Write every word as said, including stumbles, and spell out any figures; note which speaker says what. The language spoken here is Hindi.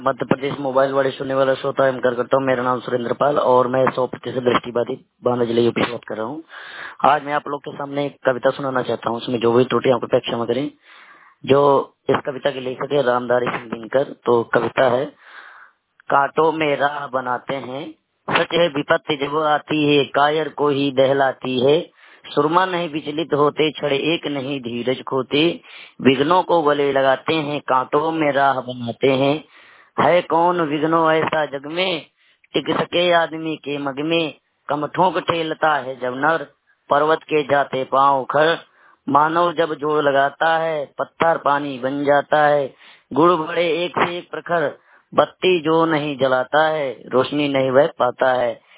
Speaker 1: मध्य प्रदेश मोबाइल वाले सुनने वाला श्रोता एवं कार्यकर्ता हूँ। मेरा नाम सुरेंद्र पाल और मैं सौ प्रतिशत दृष्टिबाधित बांदा जिले यूपी से बात कर रहा हूँ। आज मैं आप लोग के सामने एक कविता सुनाना चाहता हूँ। उसमें जो भी त्रुटियां कृपया क्षमा करें। जो इस कविता के लेखक है रामधारी सिंह दिनकर। तो कविता है, कांटों में राह बनाते हैं, सच है विपत्ति जब आती है, कायर को ही दहलाती है। सुरमा नहीं विचलित होते, छड़े एक नहीं धीरज खोते, विघ्नों को गले लगाते हैं, कांटों में राह बनाते हैं। है कौन विघ्नो ऐसा जग में, टिक सके आदमी के मग में, कम ठोक ठेलता है जब नर, पर्वत के जाते पांव खर। मानव जब जोड़ लगाता है, पत्थर पानी बन जाता है। गुड़ बड़े एक से एक प्रखर, बत्ती जो नहीं जलाता है, रोशनी नहीं वह पाता है।